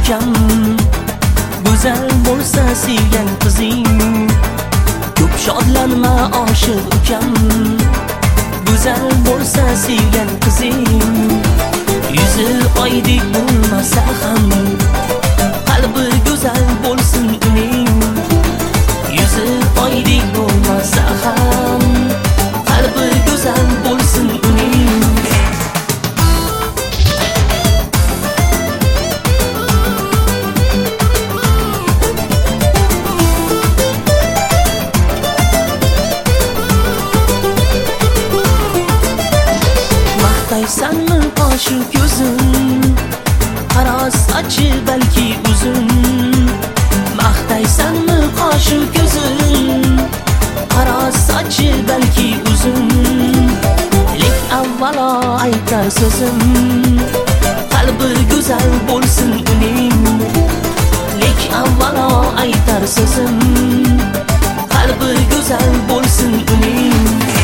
ukam, go'zal bo'lsa sevgan qizing. Ko'p shodlanma oshiq ukam, go'zal bo'lsa sevgan qizing. Yuzi oydek bo'lmasa ham qalbi go'zal bo'lsin uning. Yuzi oydek bo'lmasa ham qalbi go'zal bo'lsin uning. Maqtaysanmi qoshu ko'zin, qaro sochi balki uzun. Maqtaysanmi qoshu ko'zin, qaro sochi balki uzun. Lek avvalo aytar so'zim, qalbi go'zal bo'lsin uning. Lek avvalo aytar so'zim, qalbi go'zal bo'lsin uning.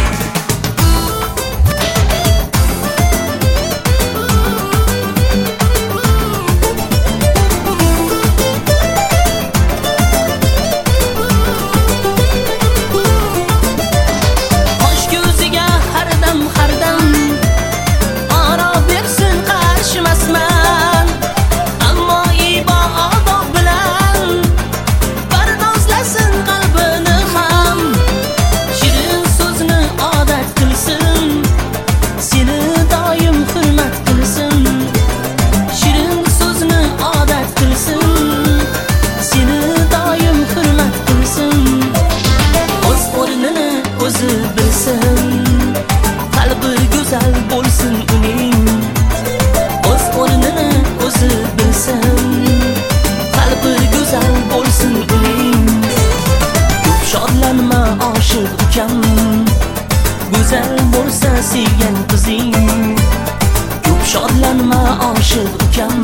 Go'zal bo'lsa sevgan qizing. Ko'p shodlanma oshiq ukam,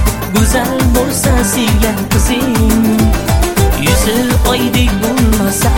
go'zal bo'lsa sevgan qizing. Yuzi oydek bo'lmasa